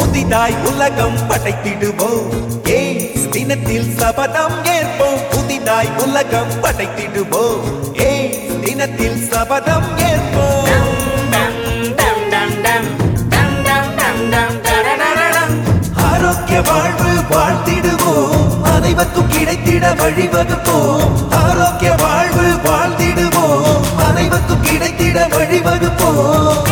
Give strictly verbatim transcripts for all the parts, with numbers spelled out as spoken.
புதிதாய் உலகம் படைத்திடுவோம். எய்ட்ஸ் தினத்தில் சபதம் ஏற்போம். புதிதாய் உலகம் படைத்திடுவோம். எய்ட்ஸ் தினத்தில் சபதம் ஏற்போம். ஆரோக்கிய வாழ்வு வாழ்ந்திடுவோம். அனைவருக்கும் கிடைத்திட வழிவகுப்போம். ஆரோக்கிய வாழ்வு வாழ்ந்திடுவோம். அனைவருக்கும் கிடைத்திட வழிவகுப்போம்.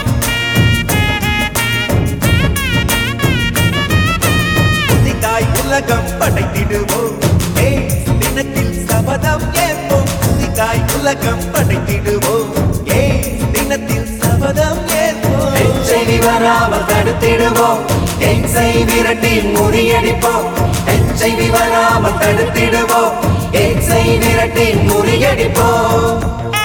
புதிதாய் உலகம் படைத்திடுவோம். எய்ட்ஸ் தினத்தில் சபதம் ஏற்போம். புதிதாய் உலகம் படைத்திடுவோம். எய்ட்ஸ் தினத்தில் சபதம் ஏற்போம். எச்ஐவி வராமல் தடுத்திடுவோம். எய்ட்ஸை விரட்டி முறியடிப்போம். எச்ஐவி வராமல் தடுத்திடுவோம். எய்ட்ஸை விரட்டி முறியடிப்போம்.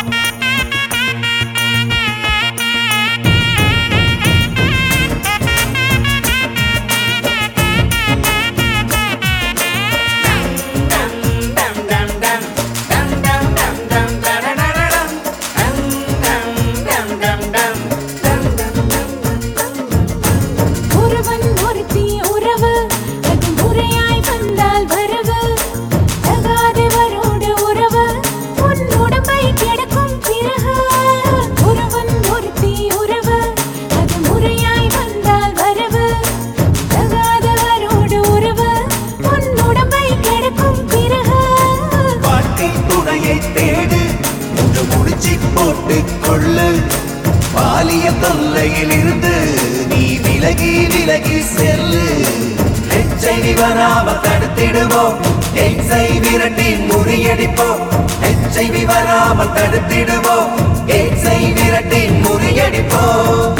பாலிய தொல்லையில் இருந்து நீ விலகி விலகி செல்லு. எச்ஐவி வராமல் தடுத்திடுவோம். எய்ட்ஸை விரட்டி முறியடிப்போம். எச்ஐவி வராமல் தடுத்திடுவோம். எய்ட்ஸை விரட்டி முறியடிப்போம்.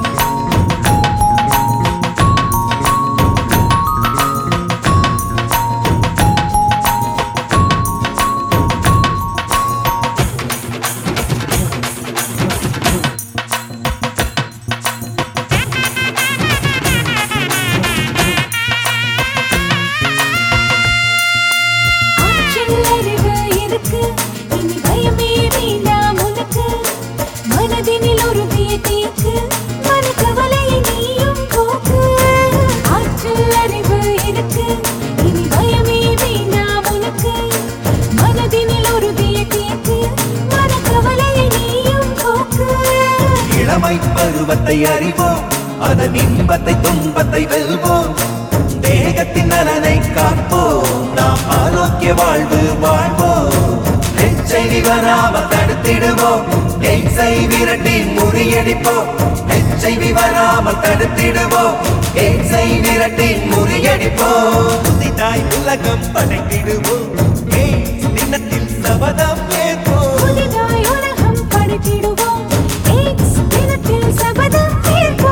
மனதினில் உறுதியை தீர்க்கு, மனக்கவலையை நீயும் போக்கு. ஆற்றல் அறிவு இருக்கு, இனி பயமே வேண்டாம் உனக்கு. மனதினில் உறுதியை தீர்க்கு, மனக்கவலையை நீயும் போக்கு. இளமை பருவத்தை அறிவோம். அதன் இன்பத்தை துன்பத்தை வெல்வோம். தேகத்தின் நலனை காப்போம். நாம் ஆரோக்கிய வாழ்வு வாழ்வோம். எச்ஐவி வராமல் தடுத்திடுவோம். எய்ட்ஸை விரட்டி முறியடிப்போம். எச்ஐவி வராமல் தடுத்திடுவோம். எய்ட்ஸை விரட்டி முறியடிப்போம். புதிதாய் உலகம் படைத்திடுவோம். எய்ட்ஸ் தினத்தில் சபதம் ஏற்போம். புதிதாய் உலகம் படைத்திடுவோம். எய்ட்ஸ் தினத்தில் சபதம் ஏற்போம்.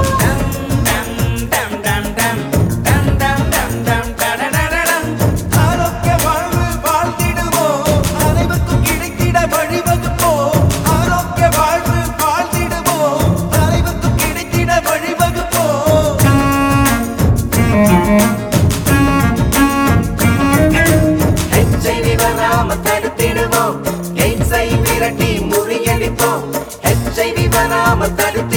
ஆரோக்கிய வாழ்வு வாழ்ந்திடுவோம். அனைவருக்கும் கிடைத்திட வழிவகுப்போம். ஆரோக்கிய வாழ்வு வாழ்ந்திடுவோம். அனைவருக்கும் கிடைத்திட வழிவகுப்போம். எச்ஐவி வராமல் தடுத்திடுவோம். எய்ட்ஸை விரட்டி முறியடிப்போம். எச்ஐவி வராமல் தடுத்தி